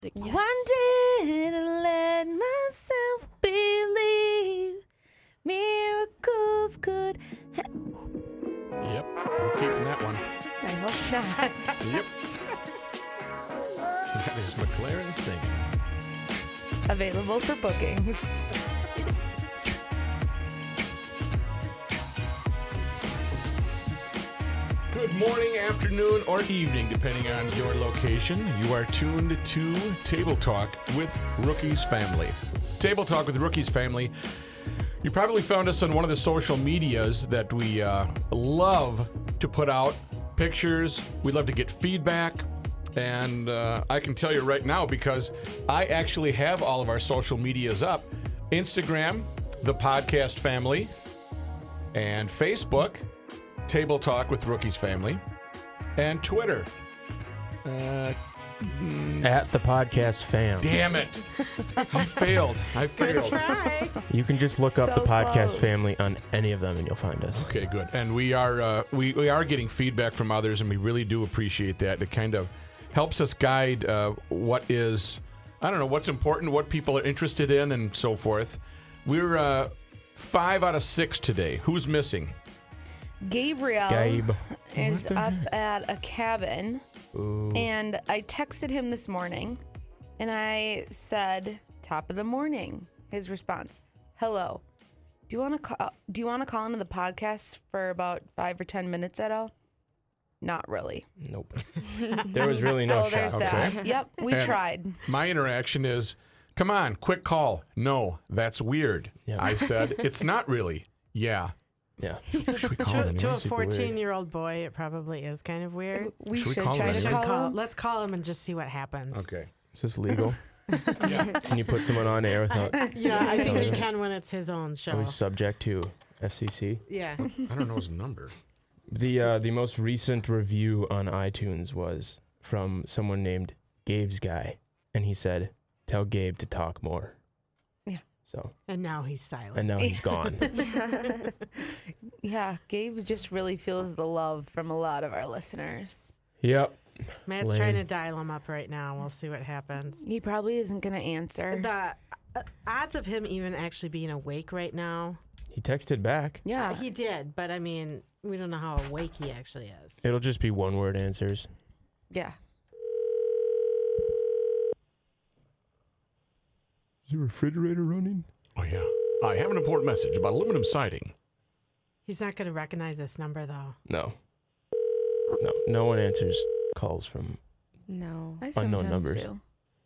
Yes. Wanted to let myself believe miracles could Yep, we're keeping that one. I hope not. Yep. That is McLaren singing. Available for bookings. Good morning, afternoon, or evening, depending on your location. You are tuned to Table Talk with Rookie's Family. Table Talk with Rookie's Family. You probably found us on one of the social medias that we love to put out pictures. We love to get feedback. And I can tell you right now, because I actually have all of our social medias up. Instagram, The Podcast Family, and Facebook, Table Talk with Rookie's Family, and Twitter. At the podcast fam. Damn it. I failed. Good try. You can just look up So the podcast close. family on any of them and you'll find us. Okay, good. And we are we are getting feedback from others, and we really do appreciate that. It kind of helps us guide what is, I don't know, what's important, what people are interested in, and so forth. We're 5 out of 6 today. Who's missing? Gabriel Gabe. is up at a cabin, and I texted him this morning, and I said, "Top of the morning." His response, "Hello. Do you want to call? Do you want to call into the podcast for about 5 or 10 minutes at all?" Not really. Nope. There was really no So there's shot. that. Yep, we And tried. My interaction is, come on, quick call. No, that's weird. Yeah. I said, it's not really. Yeah. Yeah. Should we call it To a anyway? Super weird. 14-year-old boy, it probably is kind of weird. We Should we should call try him to anyway? call him. Let's call him and just see what happens. Okay. Is this legal? Yeah. Can you put someone on air without Yeah, I think you Totally. can when it's his own are show. we subject to FCC? Yeah. I don't know his number. The most recent review on iTunes was from someone named Gabe's Guy, and he said, "Tell Gabe to talk more." Yeah. So, And now he's silent. and now he's gone. Yeah, Gabe just really feels the love from a lot of our listeners. Yep. Matt's Lame. trying to dial him up right now. We'll see what happens. He probably isn't going to answer. The odds of him even actually being awake right now, He texted back. Yeah. he did, but I mean, we don't know how awake he actually is. It'll just be one word answers. Yeah. Is the refrigerator running? Oh, yeah. I have an important message about aluminum siding. He's not going to recognize this number, though. No. No one answers calls from. No. I Unknown sometimes numbers. do.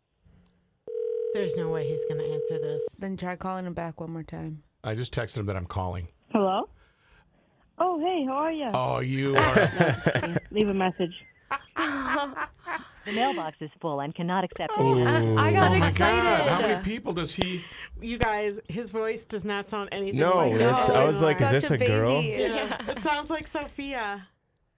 There's no way he's going to answer this. Then try calling him back one more time. I just texted him that I'm calling. Hello? Oh, hey, how are you? Oh, you are. Leave a message. The mailbox is full and cannot accept Ooh. I got Oh, my excited. God. How many people does he... You guys, his voice does not sound anything No, like that's- that. I was like, is Such this a girl? baby. Yeah. It sounds like Sophia.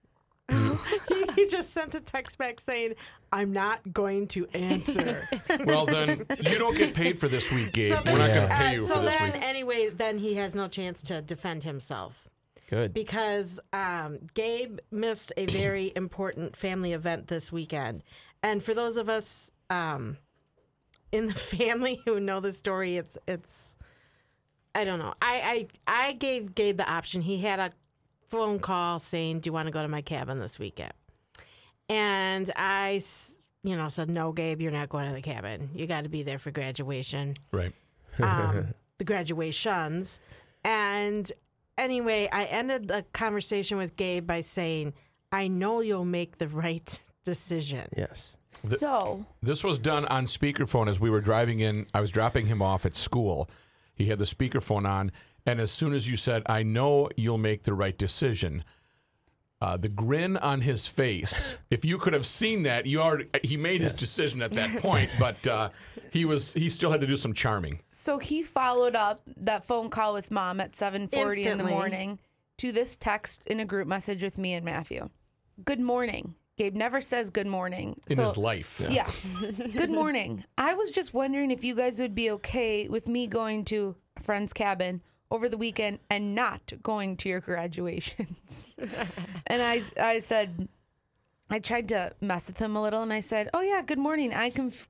He just sent a text back saying, "I'm not going to answer." Well, then, you don't get paid for this week, Gabe. So We're not going to Yeah. pay you so for this then, week. anyway, then he has no chance to defend himself Good. because Gabe missed a very important family event this weekend. And for those of us in the family who know the story, it's I don't know. I gave Gabe the option. He had a phone call saying, "Do you want to go to my cabin this weekend?" And I, said, "No, Gabe, you're not going to the cabin. You got to be there for graduation." Right. The graduations. And anyway, I ended the conversation with Gabe by saying, "I know you'll make the right decision." Yes. So, This was done on speakerphone as we were driving in. I was dropping him off at school. He had the speakerphone on. And as soon as you said, "I know you'll make the right decision," the grin on his face, if you could have seen that, he made his decision at that point, but he still had to do some charming. so he followed up that phone call with Mom at 7:40 in the Instantly. morning to this text in a group message with me and Matthew. "Good morning." Gabe never says good morning. In his life. Yeah. Good morning. I was just wondering if you guys would be okay with me going to a friend's cabin over the weekend and not going to your graduations. And I said, I tried to mess with him a little, and I said, "Oh yeah, good morning. I can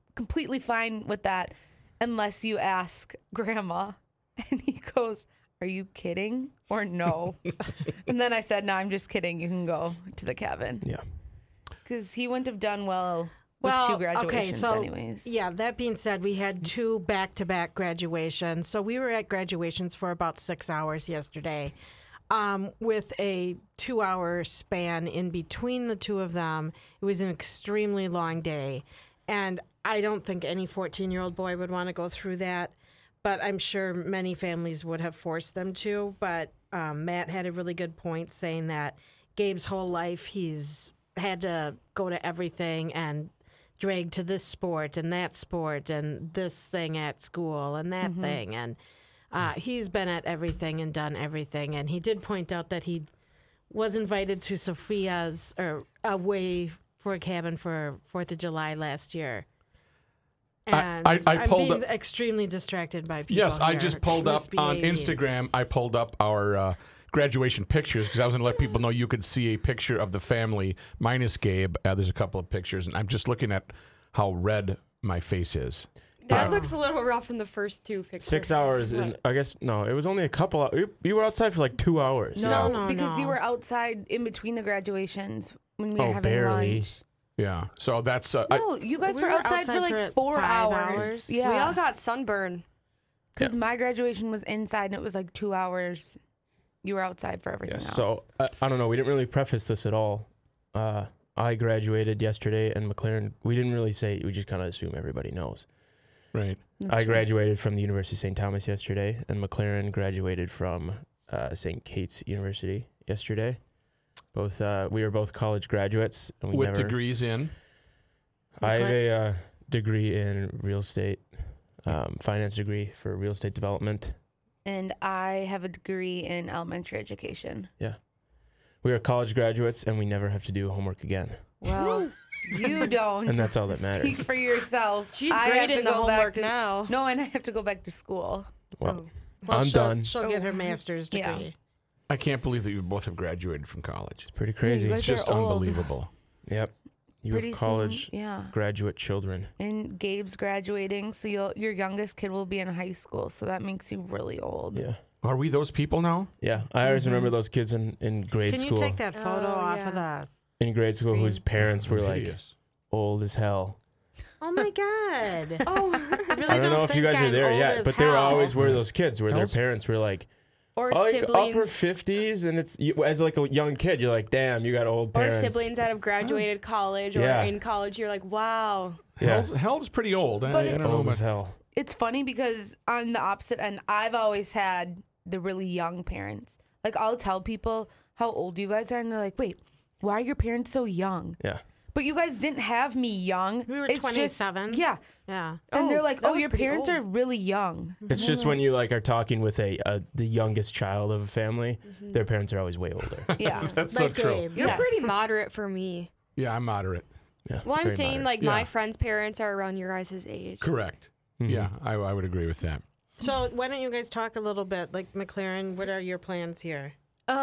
completely fine with that unless you ask Grandma. And he goes, are you kidding or no? And then I said, no, I'm just kidding. You can go to the cabin. Yeah. Because he wouldn't have done well with 2 graduations anyways. Yeah, that being said, we had 2 back-to-back graduations. So we were at graduations for about 6 hours yesterday, with a 2-hour span in between the 2 of them. It was an extremely long day. And I don't think any 14-year-old boy would want to go through that. But I'm sure many families would have forced them to. But Matt had a really good point saying that Gabe's whole life he's had to go to everything and drag to this sport and that sport and this thing at school and that thing. And he's been at everything and done everything. And he did point out that he was invited to Sophia's or away for a cabin for 4th of July last year. And I I'm pulled being up. extremely distracted by people. Yes, I here, just pulled up on misbehaving. Instagram. I pulled up our graduation pictures because I was going to let people know you could see a picture of the family minus Gabe. There's a couple of pictures, and I'm just looking at how red my face is. That looks a little rough in the first 2 pictures. 6 hours, and I guess no, it was only a couple. You were outside for like 2 hours. No, because you were outside in between the graduations when we were having barely. lunch. Yeah, so that's No, you guys we were were outside outside for like for 4 5 hours. hours. Yeah. We all got sunburn. Because my graduation was inside and it was like 2 hours. You were outside for everything else. So I don't know. We didn't really preface this at all. I graduated yesterday, and McLaren. We didn't really say. We just kind of assume everybody knows. right. That's I graduated from the University of St. Thomas yesterday, and McLaren graduated from St. Kate's University yesterday. Both we were both college graduates, and we With never, degrees in. I have a degree in real estate, finance degree for real estate development. And I have a degree in elementary education. Yeah, we are college graduates, and we never have to do homework again. Well, you don't. And that's all that Speak matters. for yourself. She's I great have to in the go back homework to, now. No, and I have to go back to school. Well, Well, I'm she'll, done. She'll get her master's degree. Yeah. I can't believe that you both have graduated from college. it's pretty crazy. you It's guys just are old. unbelievable. Yep, you Pretty have college soon, yeah. graduate children. And Gabe's graduating, so your youngest kid will be in high school, so that makes you really old. Yeah. Are we those people now? Yeah, I always remember those kids in grade Can school. you take that photo Oh, off yeah. of the? In grade school, whose parents were like Hideous. old as hell. Oh my God! Oh, I really I don't know if you think guys are I'm there old yet, as but they were hell. always were those kids where their Hell's- parents were like, or like siblings. upper 50s, and it's as like a young kid, you're like, damn, you got old Or parents. siblings that have graduated college or Yeah. in college. You're like, wow. Yeah, Hell's pretty old. I don't know. old as But hell. It's funny because on the opposite end, I've always had the really young parents. Like, I'll tell people how old you guys are, and they're like, wait, why are your parents so young? Yeah, But you guys didn't have me young. We were It's just- 27. yeah. Yeah. And they're like, that oh, was your pretty parents old. are really young. it's just when you like are talking with the youngest child of a family, their parents are always way older. Yeah. that's Like so true. Gabe. You're Yes. pretty moderate for me. Yeah, I'm moderate. Yeah, Well, I'm very saying moderate. like Yeah. my friends' parents are around your guys' age. Correct. Mhm. Yeah, I would agree with that. So why don't you guys talk a little bit, like McLaren? What are your plans here?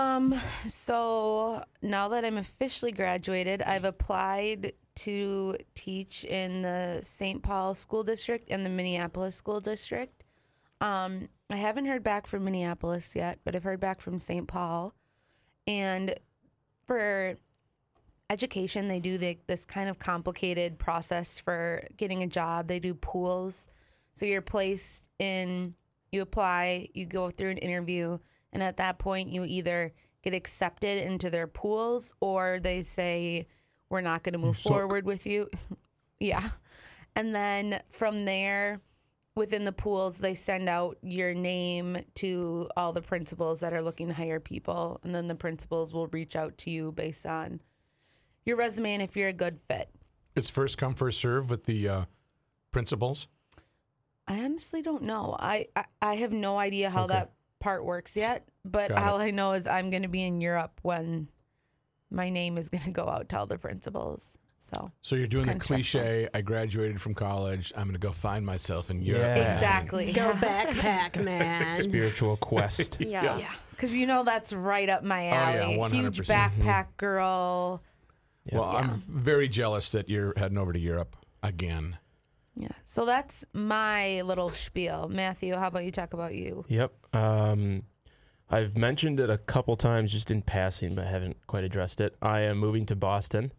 So now that I'm officially graduated, I've applied to teach in the St. Paul School District and the Minneapolis School District. I haven't heard back from Minneapolis yet, but I've heard back from St. Paul. And for education, they do this kind of complicated process for getting a job. They do pools. So you're placed in, you apply, you go through an interview, and at that point, you either get accepted into their pools or they say, we're not going to move forward with you. Yeah. And then from there, within the pools, they send out your name to all the principals that are looking to hire people. And then the principals will reach out to you based on your resume and if you're a good fit. It's first come, first serve with the principals. I honestly don't know. I have no idea how that part works yet. But Got it. all I know is I'm going to be in Europe when my name is going to go out to all the principals. So you're doing the kinda stressful. cliche, I graduated from college, I'm going to go find myself in Europe. Yeah. exactly. Go backpack, man. Spiritual quest. Yeah. Yes. Because that's right up my yeah, alley. 100%. Huge backpack girl. Well, I'm very jealous that you're heading over to Europe again. Yeah. So that's my little spiel. Matthew, how about you talk about you? Yep. I've mentioned it a couple times just in passing, but I haven't quite addressed it. I am moving to Boston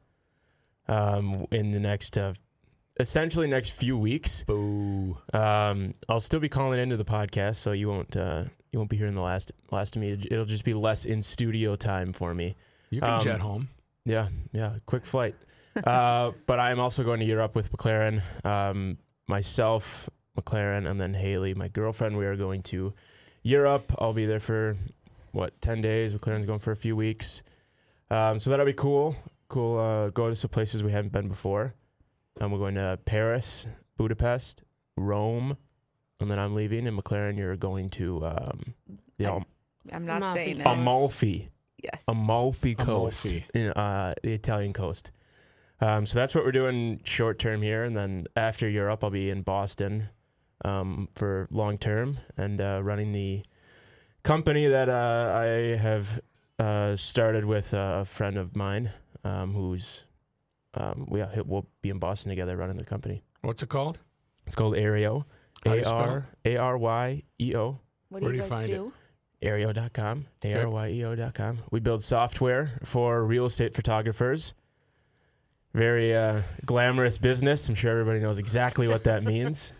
in the next, essentially next few weeks. Boo. I'll still be calling into the podcast, so you won't be hearing the last of me. It'll just be less in studio time for me. You can jet home. Yeah, quick flight. But I'm also going to Europe with McLaren. Myself, McLaren, and then Haley, my girlfriend. We are going to Europe. I'll be there for 10 days. McLaren's going for a few weeks. So that'll be cool. Go to some places we haven't been before. We're going to Paris, Budapest, Rome, and then I'm leaving. And McLaren, you're going to I'm not Amalfi saying Coast. that. Amalfi. Yes. Amalfi Coast, Amalfi. in the Italian coast. So that's what we're doing short term here, and then after Europe, I'll be in Boston for long term and running the company that I have started with a friend of mine who's we'll be in Boston together running the company. What's it called? It's called Aryeo. How do you spell it? ARYEO. What Where do do you you guys find do? Aryeo.com. ARYEO.com. We build software for real estate photographers. Very glamorous business. I'm sure everybody knows exactly what that means.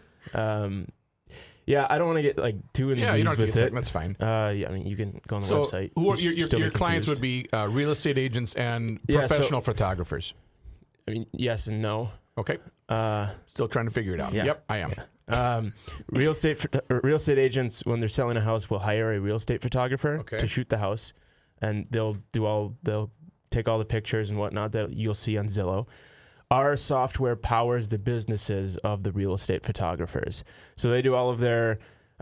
Yeah, I don't want to get too in the Yeah, weeds you don't have to with get it. tech, that's fine. I mean, you can go on the So website. who are You'll still your be clients would confused. be real estate agents and Yeah, so- professional photographers. I mean, yes and no. Okay. Uh, Still trying to figure it out. Yeah. Yep, I am. real estate agents, when they're selling a house, will hire a real estate photographer Okay. to shoot the house, and they'll take all the pictures and whatnot that you'll see on Zillow. Our software powers the businesses of the real estate photographers. So they do all of their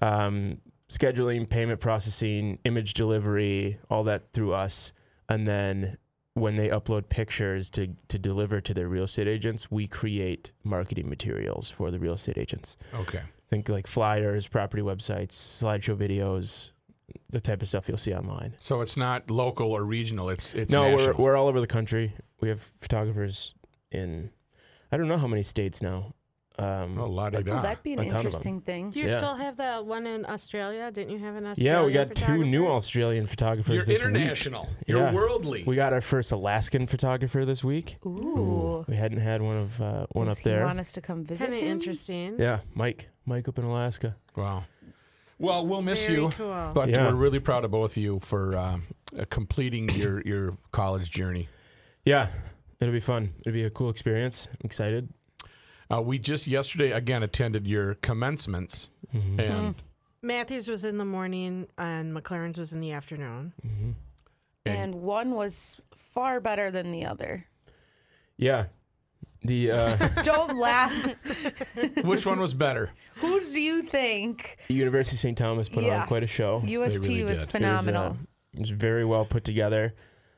scheduling, payment processing, image delivery, all that through us. And then when they upload pictures to deliver to their real estate agents, we create marketing materials for the real estate agents. Okay. Think like flyers, property websites, slideshow videos, the type of stuff you'll see online. So it's not local or regional. It's No, national. we're all over the country. We have photographers in, I don't know how many states now. Oh, la-di-da. Oh, that'd be an A ton of them. interesting thing. Do you Yeah. still have that one in Australia? Didn't you have an Australian Yeah, we got 2 new photographer? Australian photographers You're this international. week. You're Yeah. worldly. We got our first Alaskan photographer this week. Ooh. We hadn't had one Does up he there. want us to come visit Kind of him? interesting. Yeah, Mike up in Alaska. Wow. Well, we'll miss Very you, cool. but Yeah. we're really proud of both of you for completing your college journey. Yeah, it'll be fun. It'll be a cool experience. I'm excited. We just yesterday again attended your commencements, Mm-hmm. and Matthews was in the morning and McLaren's was in the afternoon. Mm-hmm. And one was far better than the other. Yeah, the Don't laugh. which one was better? Whose do you think? University of St. Thomas put Yeah. on quite a show. UST really was did. phenomenal. It was very well put together.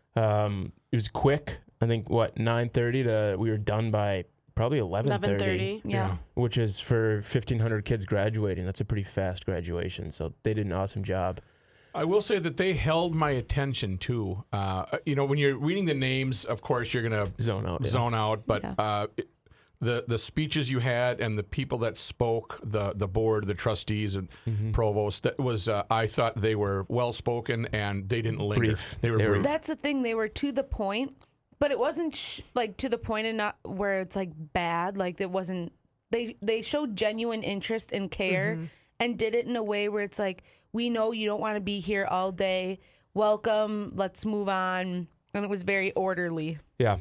It was quick. I think 9:30 to we were done by probably 11:30, 11:30. Yeah. which is for 1,500 kids graduating. That's a pretty fast graduation. So they did an awesome job. I will say that they held my attention too. When you're reading the names, of course you're gonna Zone out. Yeah. zone out, but Yeah. the speeches you had and the people that spoke, the board, the trustees, and provost, that was I thought they were well spoken and they didn't linger. Brief. They were They were- brief. That's the thing. They were to the point, but it wasn't to the point and not where it's like bad. Like it wasn't. They showed genuine interest and care and did it in a way where it's like, we know you don't want to be here all day. Welcome. Let's move on. And it was very orderly. Yeah.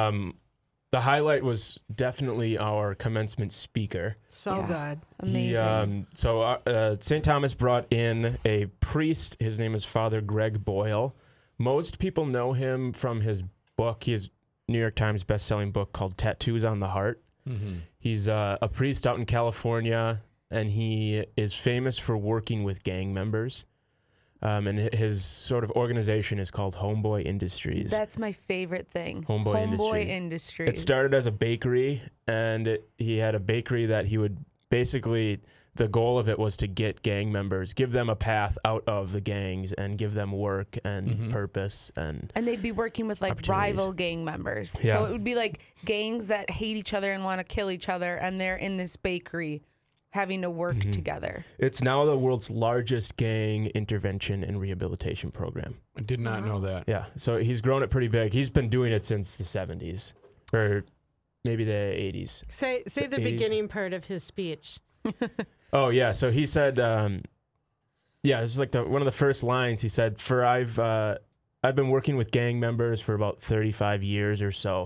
The highlight was definitely our commencement speaker. So Yeah. good. Amazing. St. Thomas brought in a priest. His name is Father Greg Boyle. Most people know him from his book. He has New York Times best-selling book called Tattoos on the Heart. He's a priest out in California, and he is famous for working with gang members. And his sort of organization is called Homeboy Industries. That's my favorite thing. Homeboy Industries. Industries. It started as a bakery, and he had a bakery that he would basically the goal of it was to get gang members, give them a path out of the gangs and give them work and purpose. And they'd be working with like opportunities. rival gang members. Yeah. So it would be like gangs that hate each other and want to kill each other, and they're in this bakery having to work together. It's now the world's largest gang intervention and rehabilitation program. I did not know that. Yeah, so he's grown it pretty big. He's been doing it since the 70s, or maybe the 80s. Say the 80s. beginning part of his speech. Oh yeah, so he said, it's like one of the first lines. He said, I've been working with gang members for about 35 years or so.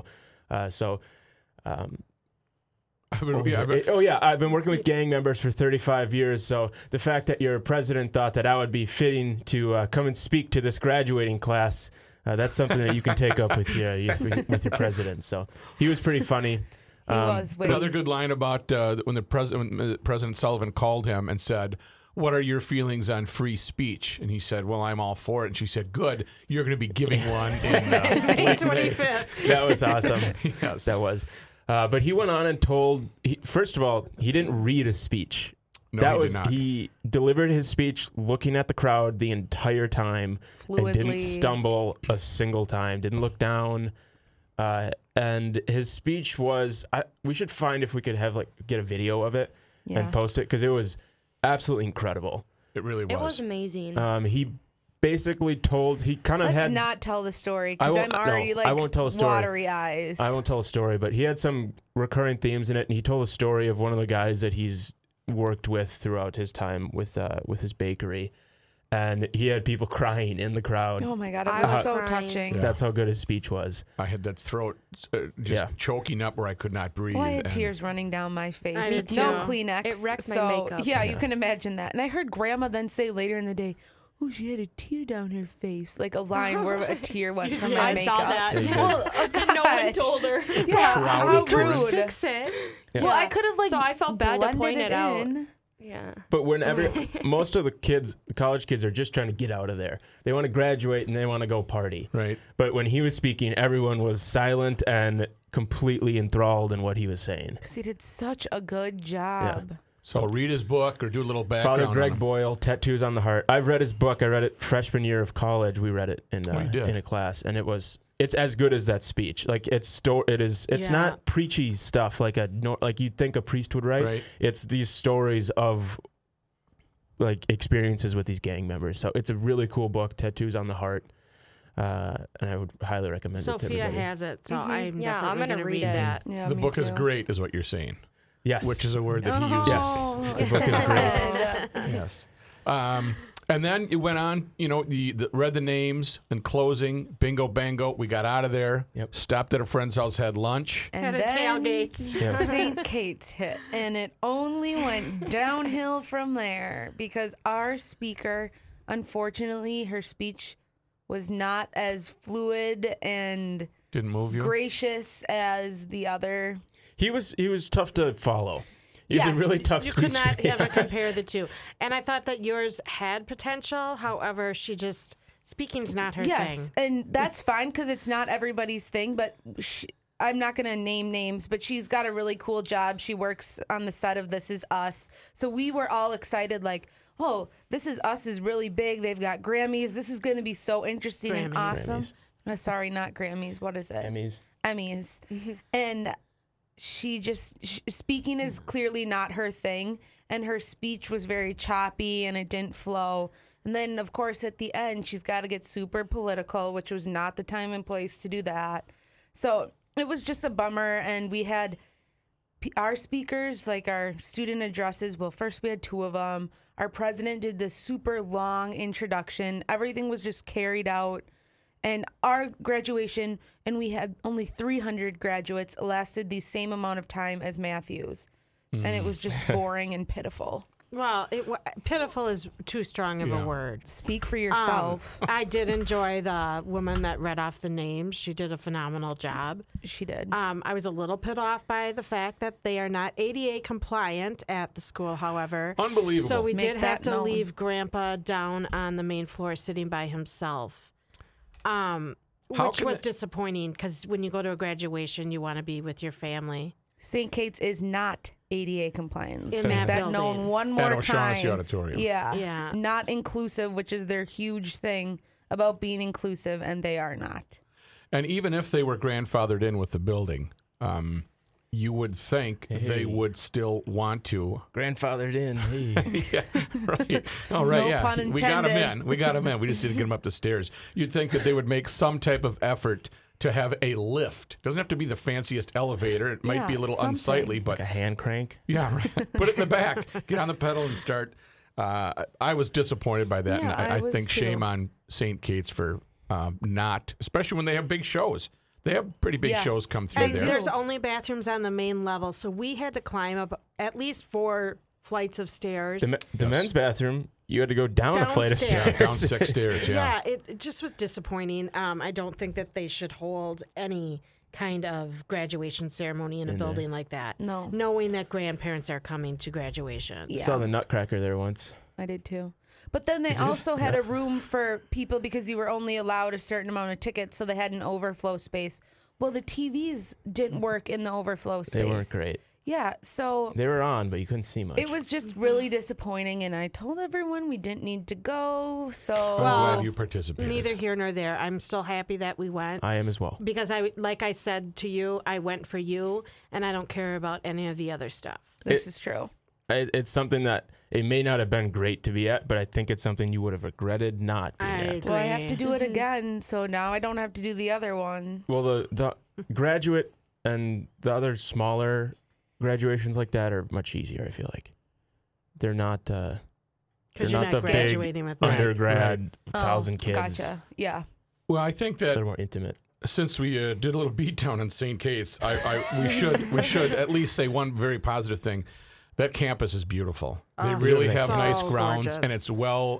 I've been working with gang members for 35 years. So the fact that your president thought that I would be fitting to come and speak to this graduating class, that's something that you can take up with your president. So he was pretty funny. He was. Another good line about when President Sullivan called him and said, "What are your feelings on free speech?" And he said, "Well, I'm all for it." And she said, "Good, you're going to be giving one in May 25th. That was awesome. Yes. That was. But he went on and told, first of all, he didn't read a speech. No, he did not. He delivered his speech looking at the crowd the entire time and didn't Fluidly. stumble a single time, didn't look down. And his speech was, we should find if we could get a video of it and post it, because it was absolutely incredible. It really was. It was amazing. He basically he kind of Let's had. not tell the story because I'm already I won't tell a story. watery eyes. I won't tell a story, but he had some recurring themes in it, and he told a story of one of the guys that he's worked with throughout his time with his bakery, and he had people crying in the crowd. Oh my God, it I was was so crying. touching. Yeah. That's how good his speech was. I had that throat just choking up where I could not breathe. Well, I had and tears running down my face. I did No too. Kleenex. It wrecked my so, makeup. Yeah, you can imagine that. And I heard Grandma then say later in the day, "Oh, she had a tear down her face," like a line where a tear went from my I makeup. saw that. Yeah. Well, oh, No one gosh. told her. Yeah, Shroud how of truth. rude. Fix it. Yeah. Well, I could have So I felt bad to blended point it out. in. Yeah. But whenever most of the college kids are just trying to get out of there. They want to graduate and they want to go party. Right. But when he was speaking, everyone was silent and completely enthralled in what he was saying. Because he did such a good job. So read his book or do a little background. Father Greg on him. Boyle, Tattoos on the Heart. I've read his book. I read it freshman year of college. We read it in you did. a class, and it's as good as that speech. Like it's Yeah. not preachy stuff like you'd think a priest would write. Right. It's these stories of like experiences with these gang members. So it's a really cool book, Tattoos on the Heart. And I would highly recommend it to Sophia everybody. has it, so I'm Yeah, I'm definitely gonna going to read read it. that. Yeah, The me book is too. great, is what you're saying. Yes. Which is a word that he Oh. uses. Yes. The book is great. Yes. And then it went on, the read the names and closing, bingo, bango. We got out of there, Yep. stopped at a friend's house, had lunch. And Had a then tailgate. Yep. St. Kate's hit, and it only went downhill from there because our speaker, unfortunately, her speech was not as fluid and Didn't move you? gracious as the other. He was tough to follow. He's Yes. a really tough You speech. could not ever compare the two. And I thought that yours had potential. However, speaking's not her Yes, thing. and that's fine because it's not everybody's thing, but I'm not going to name names, but she's got a really cool job. She works on the set of This Is Us. So we were all excited, like, oh, This Is Us is really big. They've got Grammys. This is going to be so interesting and Grammys. awesome. Grammys. Sorry, not Grammys. What is it? Emmys. Emmys. And she speaking is clearly not her thing. And her speech was very choppy and it didn't flow. And then, of course, at the end, she's got to get super political, which was not the time and place to do that. So it was just a bummer. And we had our speakers, like our student addresses. Well, first we had 2 of them. Our president did this super long introduction. Everything was just carried out. And our graduation, and we had only 300 graduates, lasted the same amount of time as Matthews. And it was just boring and pitiful. Well, pitiful is too strong of Yeah. a word. Speak for yourself. I did enjoy the woman that read off the names. She did a phenomenal job. She did. I was a little put off by the fact that they are not ADA compliant at the school, however. Unbelievable. So we Make did have that to known. leave Grandpa down on the main floor sitting by himself, How which can was it- disappointing because when you go to a graduation, you want to be with your family. St. Kate's is not ADA compliant. In that that building. known one more At time. O'Shaughnessy Auditorium. Yeah. Yeah. Not inclusive, which is their huge thing about being inclusive, and they are not. And even if they were grandfathered in with the building, you would think they would still want to. Grandfathered in. Hey. Yeah, right. Oh, right, No yeah. pun We got them intended. in. We got them in. We just didn't get them up the stairs. You'd think that they would make some type of effort to have a lift. Doesn't have to be the fanciest elevator. It might be a Yeah, little something. unsightly, but Like a hand crank. yeah, right. Put it in the back. Get on the pedal and start. I was disappointed by that, Yeah, and I I was think too. shame on St. Kate's for not, especially when they have big shows. They have pretty big Yeah. shows come through And there. there's only bathrooms on the main level, so we had to climb up at least 4 flights of stairs. The men's bathroom, you had to go down a flight of Downstairs. stairs. Down 6 stairs, yeah. It just was disappointing. I don't think that they should hold any kind of graduation ceremony in a building like that. No. Knowing that grandparents are coming to graduation. Yeah. Saw the Nutcracker there once. I did too. But then they also had a room for people because you were only allowed a certain amount of tickets, so they had an overflow space. Well, the TVs didn't work in the overflow space. They weren't great. Yeah, so They were on, but you couldn't see much. it was just really disappointing, and I told everyone we didn't need to go. So I'm glad you participated. Neither here nor there. I'm still happy that we went. I am as well. Because like I said to you, I went for you, and I don't care about any of the other stuff. this is true. It's something that it may not have been great to be at, but I think it's something you would have regretted not being I at. agree. Well, I have to do it again, so now I don't have to do the other one. Well, the graduate and the other smaller graduations like that are much easier, I feel like. They're not they're Because you're not not the big graduating with that. undergrad 1,000 kids. Gotcha. Yeah. Well, I think that They're more intimate. since we did a little beat down on St. Kate's, we should at least say one very positive thing. That campus is beautiful. They really have so nice grounds, gorgeous. and it's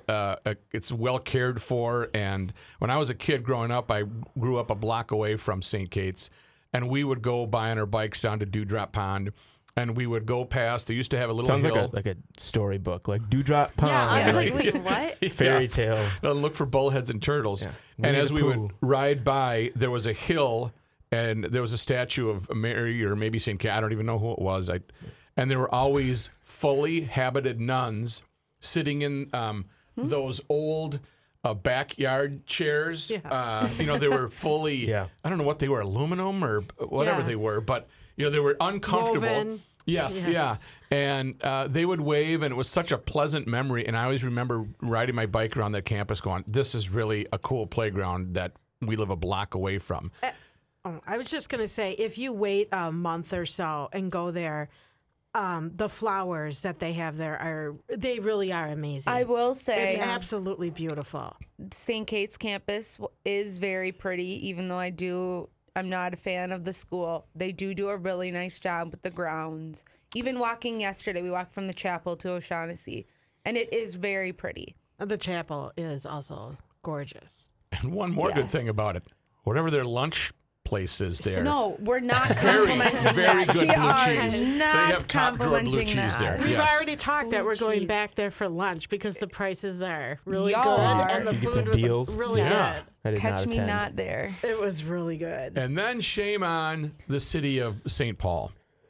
well cared for. And when I was a kid growing up, I grew up a block away from St. Kate's, and we would go by on our bikes down to Dewdrop Pond, and we would go past. They used to have a little Sounds hill. like a storybook, like Dewdrop Pond. Yeah, I was Yeah. like, wait, what? Fairy Yes. tale. Look for bullheads and turtles. Yeah. And Winnie as the we Pooh. would ride by, there was a hill, and there was a statue of Mary or maybe St. Cat. I don't even know who it was. And there were always fully habited nuns sitting in those old backyard chairs. Yeah. They were fully, Yeah. I don't know what they were, aluminum or whatever Yeah. they were, but they were uncomfortable. Woven. Yes, Yes. yeah. And they would wave, and it was such a pleasant memory. And I always remember riding my bike around that campus going, this is really a cool playground that we live a block away from. Oh, I was just going to say, if you wait a month or so and go there, the flowers that they have there they really are amazing. I will say It's absolutely beautiful. St. Kate's campus is very pretty, even though I'm not a fan of the school. They do a really nice job with the grounds. Even walking yesterday, we walked from the chapel to O'Shaughnessy, and it is very pretty. The chapel is also gorgeous. And one more Yeah. good thing about it, whatever their lunch place is there. No, we're not Very, complimenting very that. good we blue are cheese. They not have top drawer blue complimenting cheese that. there. We've Yes. already talked that we're going cheese. back there for lunch because the prices are really Y'all good are. and the You get food some was deals. really Yeah. I did Catch not me attend. not there. good. It was really good. And then shame on the city of St. Paul.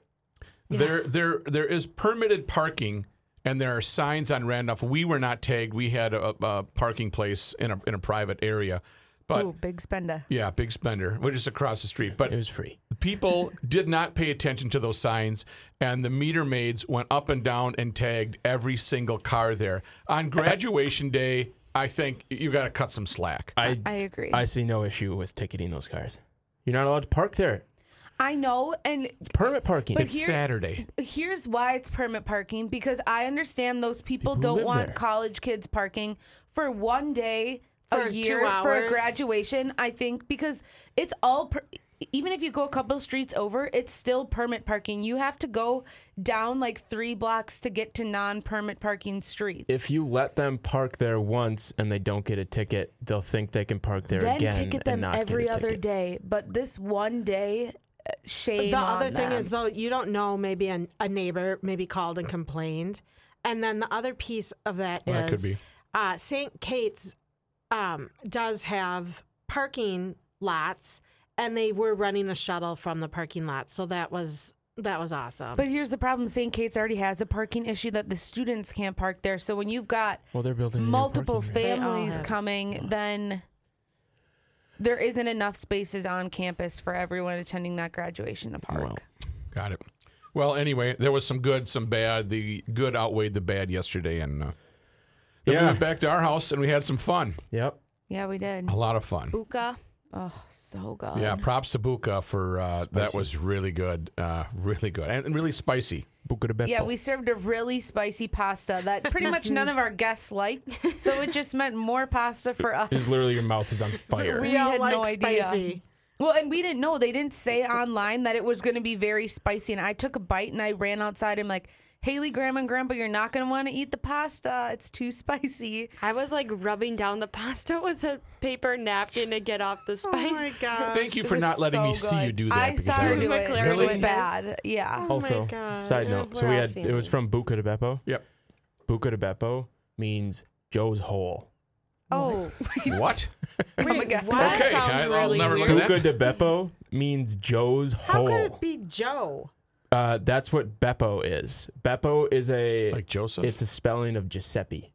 There is permitted parking, and there are signs on Randolph. We were not tagged. We had a parking place in a private area. But Ooh, big spender. yeah, big spender. We're just across the street. But It was free. people did not pay attention to those signs, and the meter maids went up and down and tagged every single car there. On graduation day, I think you got to cut some slack. I agree. I see no issue with ticketing those cars. You're not allowed to park there. I know, and It's permit parking. But It's here- Saturday. here's why it's permit parking, because I understand those people People who don't live want there. college kids parking for one day For a 2 year for a hours. graduation. I think because it's all even if you go a couple streets over, it's still permit parking. You have to go down like 3 blocks to get to non-permit parking streets. If you let them park there once and they don't get a ticket, they'll think they can park there then again ticket them and not every get a other ticket. day, but this one day, shame The on other thing them. is, though, you don't know, maybe a neighbor maybe called and complained. And then the other piece of that is That could be. St. Kate's does have parking lots, and they were running a shuttle from the parking lot. So that was That was awesome. But here's the problem. St. Kate's already has a parking issue that the students can't park there. So when you've got Well, they're building a new multiple parking area. families have- coming, then there isn't enough spaces on campus for everyone attending that graduation to park. Well, Got it. Well, anyway, there was some good, some bad. The good outweighed the bad yesterday, and then we Yeah. went back to our house and we had some fun. Yep. Yeah, we did. A lot of fun. Buka. Oh, so good. Yeah, props to Buka for that was really good, and really spicy. Buca de Beppo. Yeah, we served a really spicy pasta that pretty much none of our guests liked. So it just meant more pasta for us. It's literally your mouth is on fire. we all had like no idea. spicy. Well, and we didn't know. They didn't say online that it was going to be very spicy. And I took a bite and I ran outside and like, Haley, Grandma, and Grandpa, you're not going to want to eat the pasta. It's too spicy. I was like rubbing down the pasta with a paper napkin to get off the spice. Oh my god. Thank you It for was not letting me so see you good. do that. I because saw her would- do it. McLaren It was witness. bad. Yeah. Also, my gosh. side note. So We're we all had it was from Buca de Beppo. Yep. Buca de Beppo means Joe's hole. Oh, What? come again. That Okay, sounds I'll really never look weird. at that. Buca de Beppo means Joe's How hole. could it be Joe? That's what Beppo is. Beppo is Like Joseph? it's a spelling of Giuseppe.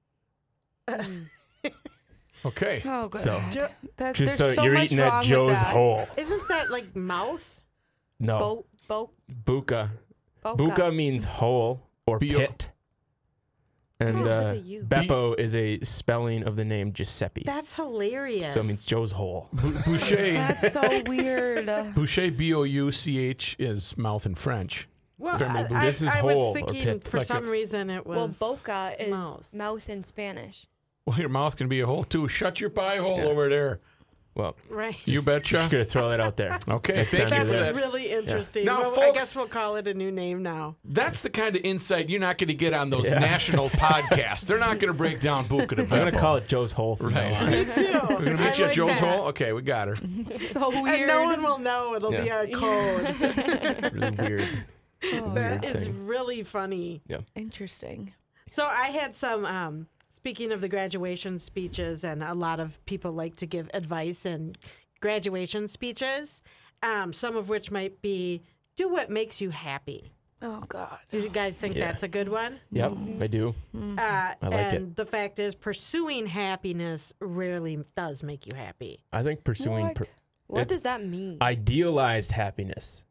Okay. Oh, good. So There's just so, so you're much eating wrong at with Joe's that. hole. Isn't that like mouth? No. Buka. Buca. Buca means hole or B-O- pit. And Because it's with a U. Beppo is a spelling of the name Giuseppe. That's hilarious. So it means Joe's hole. Boucher. That's so weird. Boucher, B-O-U-C-H, is mouth in French. well, Very- this is I hole was or thinking pit. for Like some a- reason it Well, was boca is mouth. mouth in Spanish. Well, your mouth can be a hole, too. Shut your pie hole over there. Well, Right. You betcha. just going to throw that out there. Okay, Next thank time you That's for you're that. really interesting. Now, Well, I folks- guess we'll call it a new name now. That's the kind of insight you're not going to get on those Yeah. national podcasts. They're not going to break down Buca de I'm going to Beppo. call it Joe's hole from Right. now on. Me too. We're going to meet you at like Joe's that. hole? Okay, we got her. So weird. And no one will know. It'll be Yeah. our code. Really weird. That weird is thing. really funny. Interesting. So I had some, speaking of the graduation speeches, and a lot of people like to give advice in graduation speeches, some of which might be do what makes you happy. Oh, God. You guys think Yeah. that's a good one? Yep, I do. I like and it. the fact is, pursuing happiness rarely does make you happy. I think pursuing What? What It's does that mean? idealized happiness.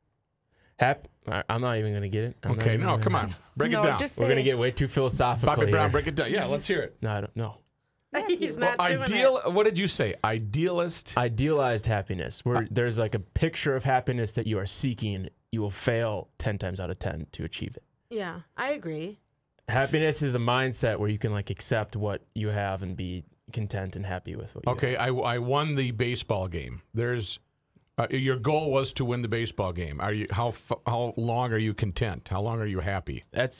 I'm not even going to get it. I'm not Okay, even no, gonna- come on. Break No, it down. just We're going to say- get way too philosophical Bobby Brown, here. break it down. Yeah, let's hear it. No, I don't know. He's Well, not doing ideal. it. What did you say? Idealist. Idealized happiness, where there's like a picture of happiness that you are seeking, you will fail 10 times out of 10 to achieve it. Yeah, I agree. Happiness is a mindset where you can like accept what you have and be content and happy with what you have. Okay, I won the baseball game. There's your goal was to win the baseball game. Are you how long are you content? How long are you happy? That's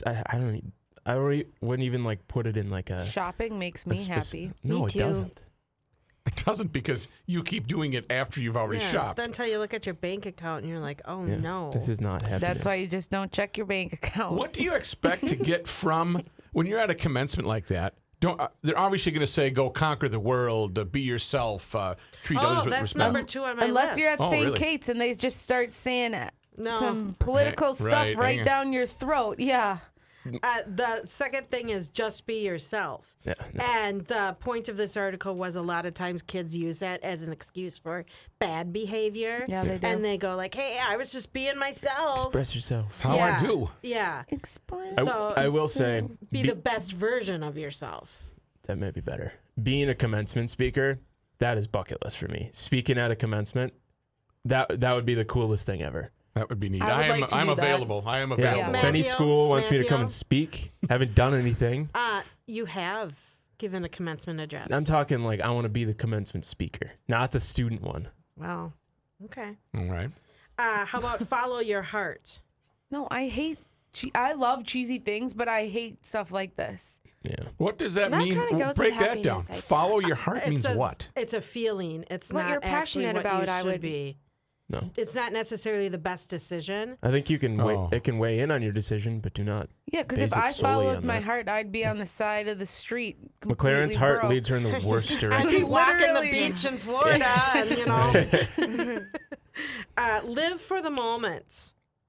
I wouldn't even like put it in like a Shopping makes a me speci- happy. No, Me it too. doesn't. It doesn't because you keep doing it after you've already Yeah, shopped. then until you look at your bank account and you're like, oh Yeah, no. this is not happiness. That's why you just don't check your bank account. What do you expect to get from when you're at a commencement like that? They're obviously going to say, "Go conquer the world, be yourself, treat Oh, others with that's respect." number 2 on my Unless list. you're at Oh, St. really? Kate's and they just start saying No. some political Right, stuff right, right hang on. down your throat. Yeah. The second thing is just be yourself. Yeah, no. And the point of this article was a lot of times kids use that as an excuse for bad behavior. Yeah, they do. And they go like, hey, I was just being myself. Express yourself. How Yeah. I do. Yeah. Express. So- I will say Be the best version of yourself. that may be better. Being a commencement speaker, that is bucket list for me. Speaking at a commencement, that would be the coolest thing ever. That would be neat. I would like to I'm do that. available. I am Yeah. available. If any Matthew? school wants me to come Matthew? and speak, haven't done anything. You have given a commencement address. I'm talking like I want to be the commencement speaker, not the student one. Well, okay. All right. How about follow your heart? No, I hate. I love cheesy things, but I hate stuff like this. Yeah. What does that That mean? kinda goes Break with that down. happiness, I think. Follow your heart It means says what? It's a feeling. It's What not you're actually passionate what about, you I should would- be. No. It's not necessarily the best decision. I think you can Oh. it can weigh in on your decision, but do not. Yeah, because if Base it I solely followed on my that. heart, I'd be on the side of the street. McLaren's completely heart broke. leads her in the worst I'd direction. be walking the Literally. beach in Florida, and, you know. Live for the moment.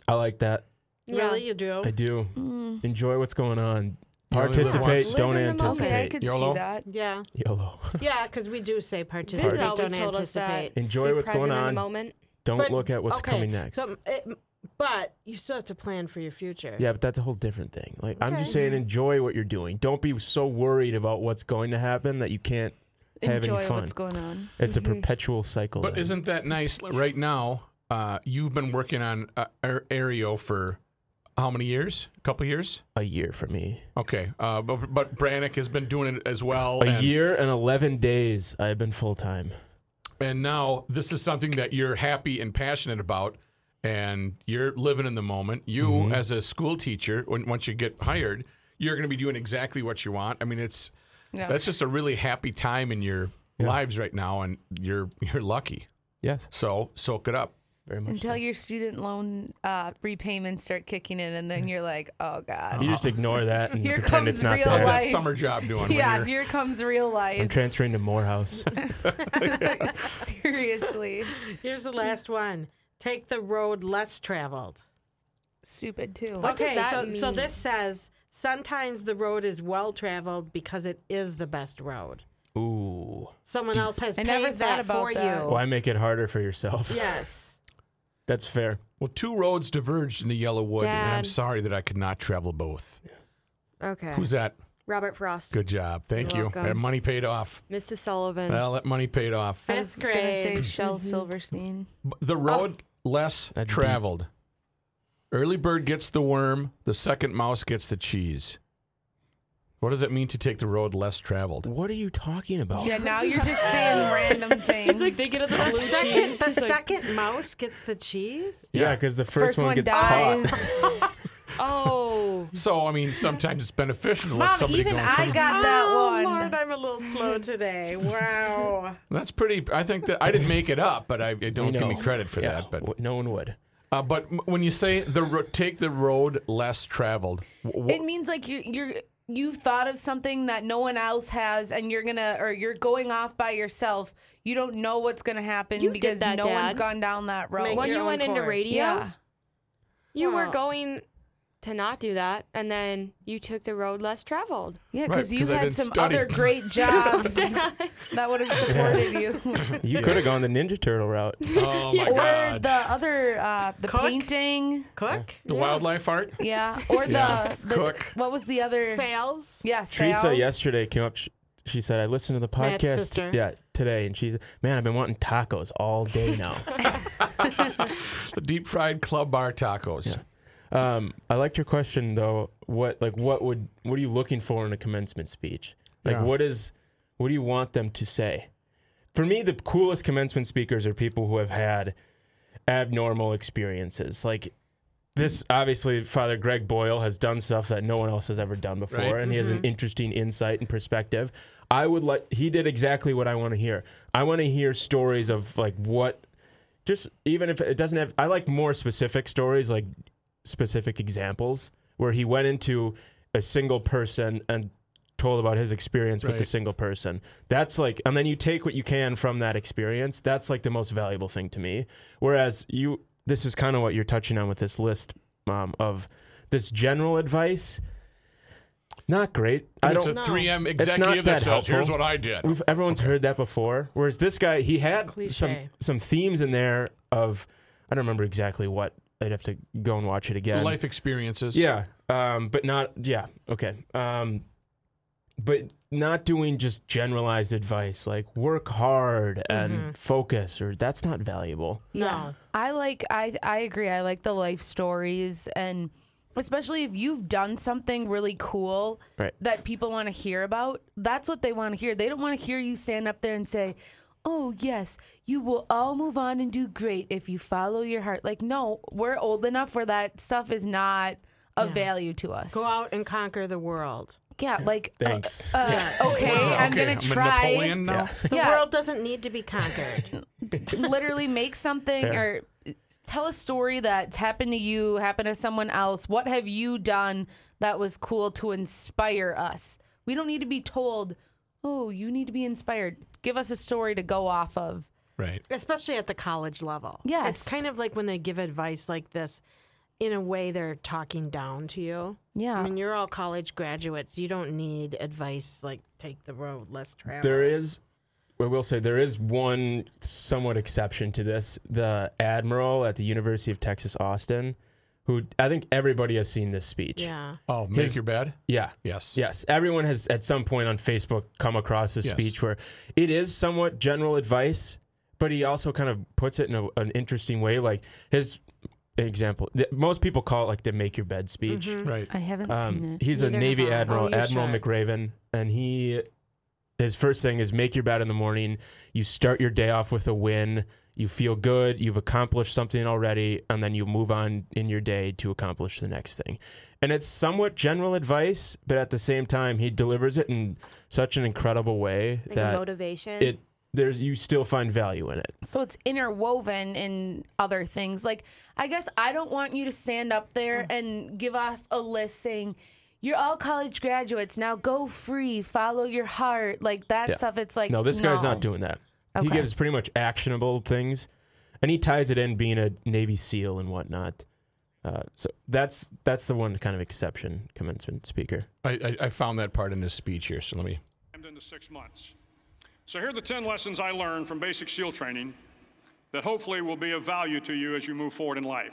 I like that. Really, you do? I do. Enjoy what's going on. You only live Participate, once. don't Live in the moment. Okay, I anticipate. could YOLO? see that. Yeah. YOLO. Yeah, because we do say participate, Visit always don't told us that. anticipate. Enjoy Be what's going present in the on. moment. Don't But- look at what's okay, coming next. But you still have to plan for your future. Yeah, but that's a whole different thing. Like I'm just Okay. saying, enjoy what you're doing. Don't be so worried about what's going to happen that you can't have Enjoy any fun. what's going on. It's a perpetual cycle. But then. isn't that nice? Right now, you've been working on Aereo for how many years? A couple years? a year for me? Okay. But Brannick has been doing it as well. A year and 11 days I've been full time. And now this is something that you're happy and passionate about, and you're living in the moment. You, as a school teacher, once you get hired, you're going to be doing exactly what you want. I mean, that's just a really happy time in your lives right now, and you're lucky. Yes, So soak it up. very much. Until so. your student loan repayments start kicking in, and then you're like, oh God. You just ignore that and Here pretend comes it's not real there. How's that life. summer job doing? Yeah, when here comes real I'm life. transferring to Morehouse. Seriously. Here's the last one. Take the road less traveled. Stupid too. What does that so mean? this says sometimes the road is well traveled because it is the best road. Ooh. Someone else has I paid never that thought about for that. you. Why make it harder for yourself? Yes. That's fair. Well, two roads diverged into Yellowwood, and I'm Dad. sorry that I could not travel both. Okay. Who's that? Robert Frost. Good job. Thank You're you. welcome. That money paid off. Mrs. Sullivan. Well, that money paid off. I was Fifth gonna say grade. Shel Silverstein. The road less That's traveled. Early bird gets the worm. The second mouse gets the cheese. What does it mean to take the road less traveled? What are you talking about? Yeah, now you're just saying random things. He's like, they get the The blue second, cheese. the He's like, second mouse gets the cheese? Yeah, because the first one gets dies. caught. oh. So, I mean, sometimes it's beneficial to let Mom, somebody even go I from... got that Oh, one. Lord, I'm a little slow today. Wow. That's pretty... I think that... I didn't make it up, but I don't give me credit for Yeah, that. But no one would. when you say take the road less traveled, It means like you've thought of something that no one else has, and you're going off by yourself. You don't know what's gonna happen You did because that, no one's Dad. gone down that road. Make When your you own went into course. radio, Yeah. you were Oh. going to not do that, and then you took the road less traveled. Yeah, Right, because you 'cause I had didn't some study. other great jobs that would have supported you. You could have gone the Ninja Turtle route. oh my Or God. the other, the Cook? painting. Cook? The wildlife art? Yeah. Or Yeah. the Cook. what was the other? Sales? Yeah, Teresa sales. yesterday came up. She said, "I listened to the Matt's podcast sister. today, and she's man, I've been wanting tacos all day now." The deep fried club bar tacos. I liked your question though. What are you looking for in a commencement speech? Like Yeah. what do you want them to say? For me, the coolest commencement speakers are people who have had abnormal experiences. Like this, obviously, Father Greg Boyle has done stuff that no one else has ever done before, Right. and he has an interesting insight and perspective. He did exactly what I want to hear. I want to hear stories of like what, just even if it doesn't have, I like more specific stories, like specific examples where he went into a single person and told about his experience with the Right. single person. That's like, and then you take what you can from that experience. That's like the most valuable thing to me. Whereas this is kind of what you're touching on with this list, of this general advice. Not great. It's a No. 3M not executive that that says, helpful. here's what I did. Everyone's heard that before. Whereas this guy, he had Cliche. some themes in there of, I don't remember exactly what. I'd have to go and watch it again. Life experiences. Yeah, but not. Yeah, okay. But not doing just generalized advice like work hard and focus, or that's not valuable. No. I agree. I like the life stories, and especially if you've done something really cool Right. that people want to hear about, that's what they want to hear. They don't want to hear you stand up there and say, "Oh, yes, you will all move on and do great if you follow your heart." Like, no, we're old enough where that stuff is not of value to us. Go out and conquer the world. Yeah, like, Thanks. okay, I'm going to try. Napoleon now? The Yeah. world doesn't need to be conquered. Literally make something or tell a story that's happened to you, happened to someone else. What have you done that was cool to inspire us? We don't need to be told, "Oh, you need to be inspired." Give us a story to go off of. Right. Especially at the college level. Yes. It's kind of like when they give advice like this, in a way, they're talking down to you. Yeah. I mean, you're all college graduates. You don't need advice like take the road less traveled. There is, I will say, there is one somewhat exception to this. The admiral at the University of Texas, Austin, who I think everybody has seen this speech. Yeah. Oh, make your bed? Yeah. Yes. Yes. Everyone has at some point on Facebook come across this speech where it is somewhat general advice, but he also kind of puts it in an interesting way. Like his example, most people call it like the make your bed speech. Right. I haven't seen it. He's a Neither Navy have I. admiral, Oh, you Admiral should. McRaven, and his first thing is make your bed in the morning. You start your day off with a win. You feel good. You've accomplished something already, and then you move on in your day to accomplish the next thing. And it's somewhat general advice, but at the same time, he delivers it in such an incredible way Like a that motivation. you still find value in it. So it's interwoven in other things. Like, I guess I don't want you to stand up there and give off a list saying, you're all college graduates. Now go free, follow your heart. Like that stuff. It's like, No, this guy's not doing that. He Okay. gives pretty much actionable things, and he ties it in being a Navy SEAL and whatnot. So that's the one kind of exception commencement speaker. I found that part in his speech here, so let me. Into 6 months. So here are the 10 lessons I learned from basic SEAL training that hopefully will be of value to you as you move forward in life.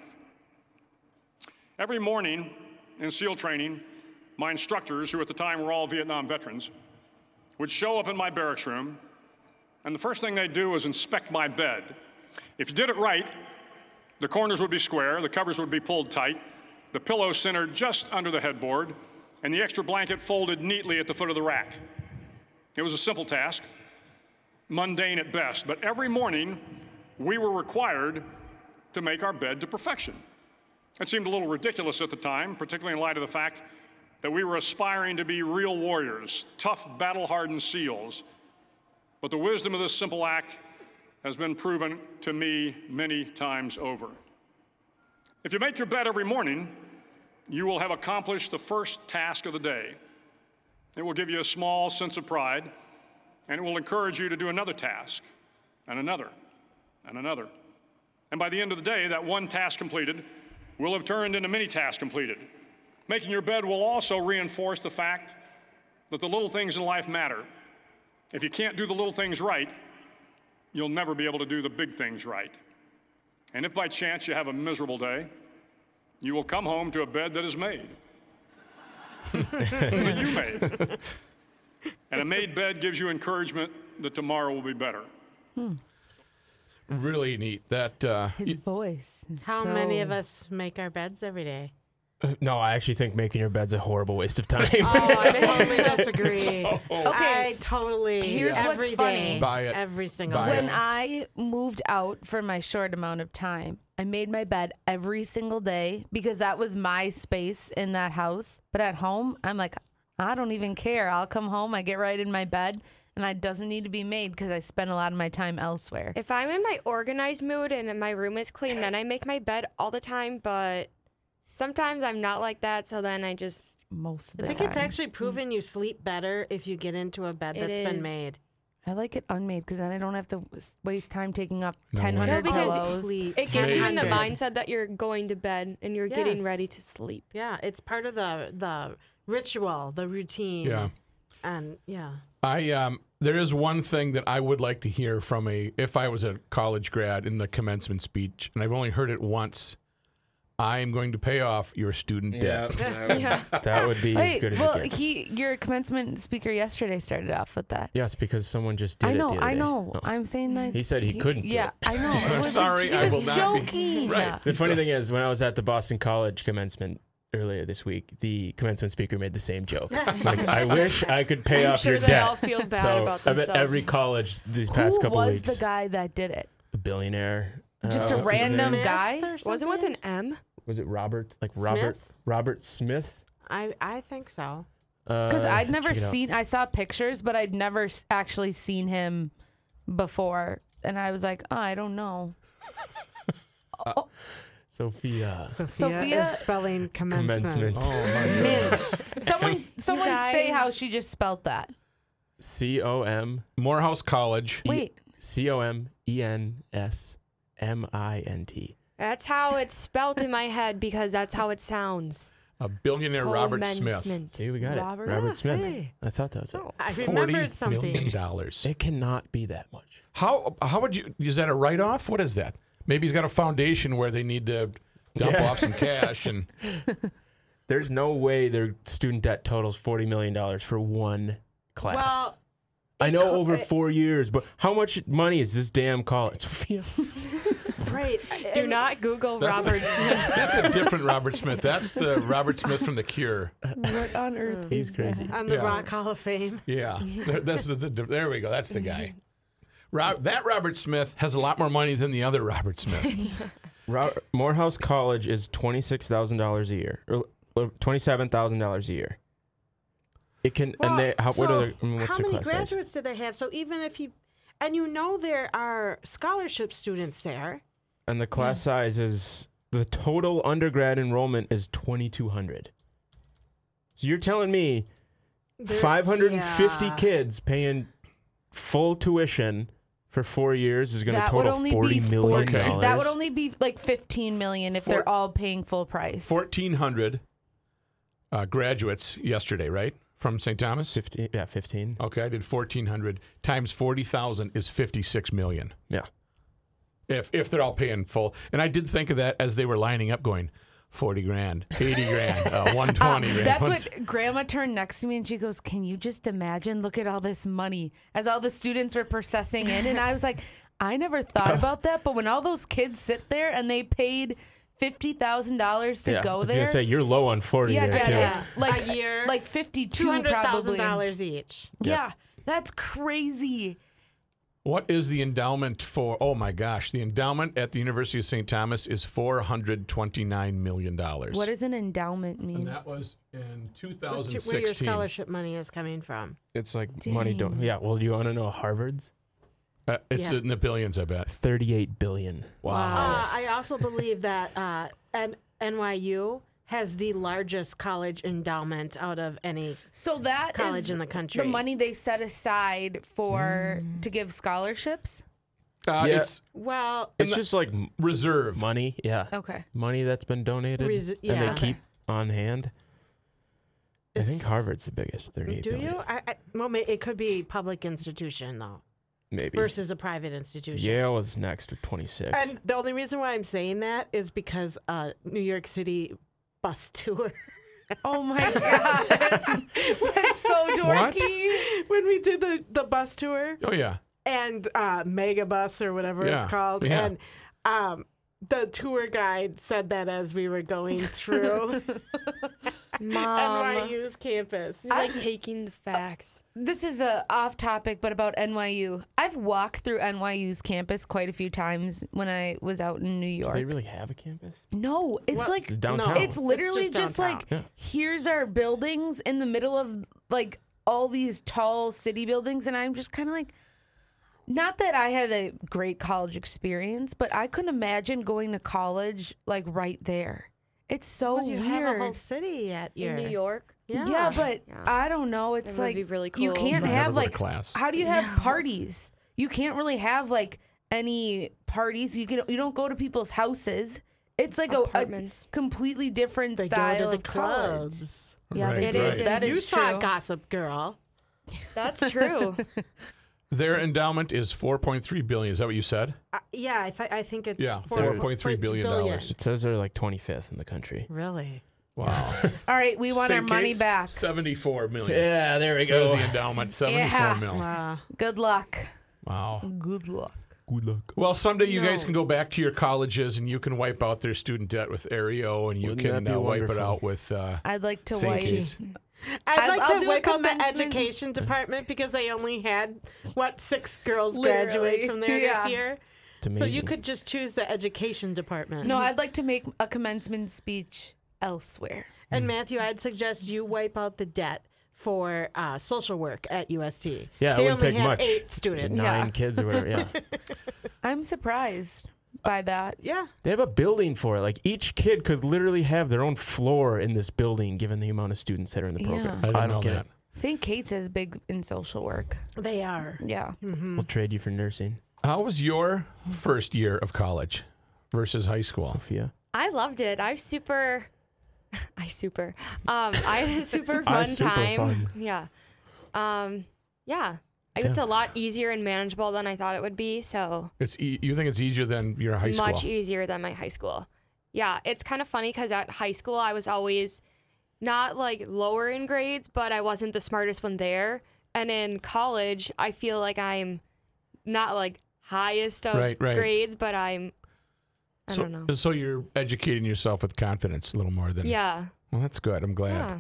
Every morning in SEAL training, my instructors, who at the time were all Vietnam veterans, would show up in my barracks room, and the first thing they'd do was inspect my bed. If you did it right, the corners would be square, the covers would be pulled tight, the pillow centered just under the headboard, and the extra blanket folded neatly at the foot of the rack. It was a simple task, mundane at best, but every morning we were required to make our bed to perfection. It seemed a little ridiculous at the time, particularly in light of the fact that we were aspiring to be real warriors, tough, battle-hardened SEALs. But the wisdom of this simple act has been proven to me many times over. If you make your bed every morning, you will have accomplished the first task of the day. It will give you a small sense of pride, and it will encourage you to do another task, and another, and another. And by the end of the day, that one task completed will have turned into many tasks completed. Making your bed will also reinforce the fact that the little things in life matter. If you can't do the little things right, you'll never be able to do the big things right. And if by chance you have a miserable day, you will come home to a bed that is made. That you made. And a made bed gives you encouragement that tomorrow will be better. Really neat. That His voice. is How so- many of us make our beds every day? No, I actually think making your bed's a horrible waste of time. Oh, I totally disagree. Okay. I totally. Here's what's every funny. day, Buy it. every single Buy day. it. When I moved out for my short amount of time, I made my bed every single day because that was my space in that house. But at home, I'm like, I don't even care. I'll come home, I get right in my bed, and it doesn't need to be made because I spend a lot of my time elsewhere. If I'm in my organized mood and my room is clean, then I make my bed all the time. But sometimes I'm not like that, so then I just Most of the I think time. it's actually proven you sleep better if you get into a bed It that's been is. made. I like it unmade because then I don't have to waste time taking up No 1,000 way. No, because pillows. Complete it gets you in the 100. mindset that you're going to bed and you're getting Yes. ready to sleep. Yeah, it's part of the ritual, the routine. Yeah. And yeah. There is one thing that I would like to hear from if I was a college grad in the commencement speech, and I've only heard it once. I am going to pay off your student debt. Yeah. That would be as Wait, good as well, it gets. your commencement speaker yesterday started off with that. Yes, because someone just did I it know, the other I day. know. Oh. I'm saying that He said he couldn't do Yeah, it. I know. I'm sorry, I will not be. joking. Right. The funny thing is, when I was at the Boston College commencement earlier this week, the commencement speaker made the same joke. Like, I wish I could pay I'm off sure your they debt. all feel bad So about I bet themselves. every college these past Who couple was weeks, the guy that did it? a billionaire, Just a what's his random name? guy? Was it with an M? Was it Robert? Like Smith? Robert Smith? I think so. Because I'd never check it out. seen. I saw pictures, but I'd never actually seen him before, and I was like, oh, I don't know. Sophia. Sophia is spelling commencement. Commencement. Oh, my Mint. Someone say guys- how she just spelled that. Morehouse College. Wait, COMENSMINT. That's how it's spelt in my head because that's how it sounds. A billionaire Robert Smith. Commencement. See, we got Robert? it. Robert Yeah, Smith. see. I thought that was it. I $40 remembered something. million. It cannot be that much. How would you? Is that a write-off? What is that? Maybe he's got a foundation where they need to dump off some cash and. There's no way their student debt totals $40 million for one class. Well, I know over 4 years, but how much money is this damn college, Sophia? right. Do not Google That's Robert Smith. That's a different Robert Smith. That's the Robert Smith from The Cure. What on earth? He's crazy. on the Yeah. Rock Hall of Fame. Yeah, that's there we go. That's the guy. That Robert Smith has a lot more money than the other Robert Smith. Morehouse College is $26,000 a year, or $27,000 a year. It can, Well, and they how, what so are their, I mean, what's how their many class size? graduates do they have? So even if you, and you know there are scholarship students there. And the class size is the total undergrad enrollment is 2,200. So you're telling me There- 550 yeah. kids paying full tuition for 4 years is going to That would total only $40 be million. Okay. That would only be like 15 million if they're all paying full price. 1,400 graduates yesterday, right, from St. Thomas? 15. Yeah, 15. Okay, I did 1,400 times 40,000 is 56 million. Yeah. If they're all paying full, and I did think of that as they were lining up, going 40 grand, 80 grand, 120 grand. That's what Grandma turned next to me and she goes, "Can you just imagine? Look at all this money," as all the students were processing in, and I was like, I never thought about that, but when all those kids sit there and they paid $50,000 to Yeah. I go was there, going to say, you're low on 40 yeah, there, too. yeah, it's like A year, like 52 probably. $200,000 each. Yeah, that's crazy. What is the endowment for? Oh my gosh, the endowment at the University of St. Thomas is $429 million. What does an endowment And mean? that was in Where your 2016. scholarship money is coming from. It's like money don't. Yeah, well, do you want to know Harvard's? It's Yeah. in the billions, I bet. $38 billion. Wow. I also believe that NYU has the largest college endowment out of any So that college is in the country. the money they set aside for to give scholarships. Yeah. It's Well, It's just like reserve. money. Yeah. Okay. Money that's been donated and yeah. they keep on hand. I think It's- Harvard's the biggest. $38 do billion. you? Well, it could be public institution though Maybe. versus a private institution. Yale is next with 26. And the only reason why I'm saying that is because New York City bus tour. Oh my god, that's so dorky. When we did the bus tour Oh, yeah. and Mega Bus or whatever Yeah, it's called, yeah. and the tour guide said that as we were going through Mom, NYU's campus. you're like taking the facts. This is a off topic, but about NYU. I've walked through NYU's campus quite a few times when I was out in New Do York. they really have a campus? No, it's Well, like It's downtown. No. it's literally It's just downtown. like Yeah. here's our buildings in the middle of like all these tall city buildings, and I'm just kind of like, not that I had a great college experience, but I couldn't imagine going to college like right there. It's so Well, you weird. have a whole city at your In New York. Yeah, but Yeah. I don't know. It's That would like be really you cool. can't I'll have never go to like class. how do you have parties? You can't really have like any parties. You don't go to people's houses. It's like a Apartments. completely different they style go to the of college. clubs. Yeah, Right, they It do. is. That You is saw true. Gossip Girl. That's true. Their endowment is $4.3 billion. Is that what you said? Yeah, I think it's Yeah, $4.3 billion. It says they're like 25th in the country. Really? Wow. All right, we want our St. money Kate's, back. 74 million. Yeah, there we There's the endowment, 74 Yeah. mil. Wow. Good luck. Wow. Good luck. Good luck. Well, someday you guys No. can go back to your colleges and you can wipe out their student debt with Aereo, and you Wouldn't can that be wipe it wonderful? out with I'd like to St. wipe. Kate's. I'd like I'll to do a wipe out the commencement. education department because they only had, 6 girls Literally. graduate from there Yeah. this year. It's So you amazing. could just choose the education department. No, I'd like to make a commencement speech elsewhere. And Matthew, I'd suggest you wipe out the debt for social work at UST. Yeah, it they wouldn't only take had much. 8 students. 9 kids or whatever, yeah. I'm surprised by that. Yeah. They have a building for it. Like each kid could literally have their own floor in this building given the amount of students that are in the program. Yeah. I didn't know don't get that. it. St. Kate's is big in social work. They are. Yeah. We'll trade you for nursing. How was your first year of college? versus high school? Sophia. I loved it. I had a super fun super time. fun. Yeah. Yeah. It's a lot easier and manageable than I thought it would be. So You think it's easier than your high school? much easier than my high school. Yeah. It's kind of funny because at high school, I was always not like lower in grades, but I wasn't the smartest one there. And in college, I feel like I'm not like highest of grades, but I don't know. So you're educating yourself with confidence a little more than. Yeah. Well, that's good. I'm glad. Yeah.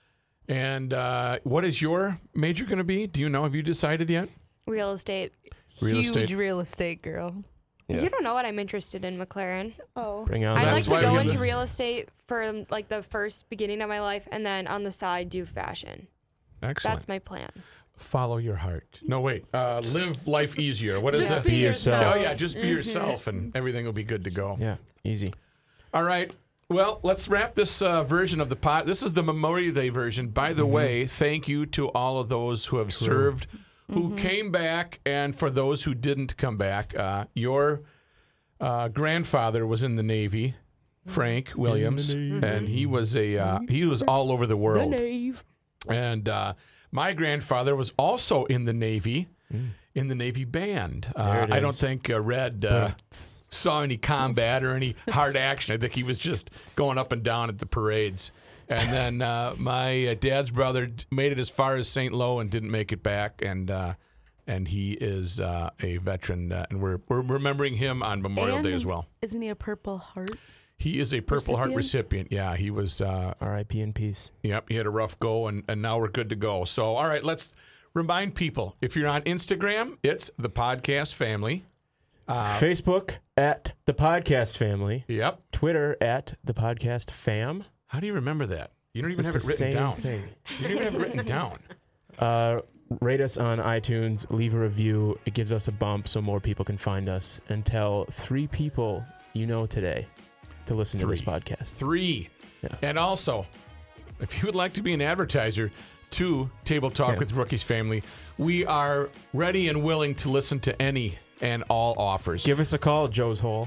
And what is your major going to be? Do you know? Have you decided yet? Real estate. Huge real estate girl. Yeah. You don't know what I'm interested in, McLaren. Oh. Bring on I that. like That's to why go we into have real estate for like the first beginning of my life, and then on the side do fashion. Excellent. That's my plan. Follow your heart. No, wait. Live life easier. What is Just that? be yourself. Oh, yeah. Just be yourself, and everything will be good to go. Yeah, easy. All right. Well, let's wrap this version of the pod. This is the Memorial Day version. By the way, thank you to all of those who have served, who came back, and for those who didn't come back. Your grandfather was in the Navy, Frank Williams, and he was he was all over the world. The Navy. And my grandfather was also in the Navy, in the Navy band. I don't think Red saw any combat or any hard action. I think he was just going up and down at the parades. And then my dad's brother made it as far as St. Lo and didn't make it back. And he is a veteran, and we're remembering him on Memorial Day as well. Isn't he a Purple Heart? He is a Purple Heart recipient. Yeah, he was. R.I.P. in peace. Yep, he had a rough go, and now we're good to go. So, all right, let's remind people. If you're on Instagram, it's The Podcast Family. Facebook at The Podcast Family. Yep. Twitter at The Podcast Fam. How do you remember that? You don't even It's have it the written same down. thing. You don't even have it written down. Rate us on iTunes. Leave a review. It gives us a bump so more people can find us. And tell 3 people you know today to listen to this podcast. 3. Yeah. And also, if you would like to be an advertiser to Table Talk with Rookies Family, we are ready and willing to listen to any and all offers. Give us a call, Joe's Hole.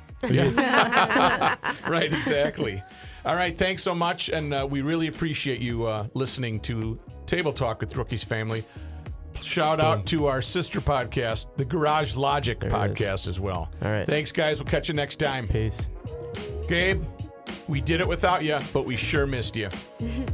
Yeah. Right, exactly. All right, thanks so much, and we really appreciate you listening to Table Talk with Rookies Family. Shout out to our sister podcast, the Garage Logic podcast as well. All right. Thanks, guys. We'll catch you next time. Peace. Gabe, we did it without you, but we sure missed you.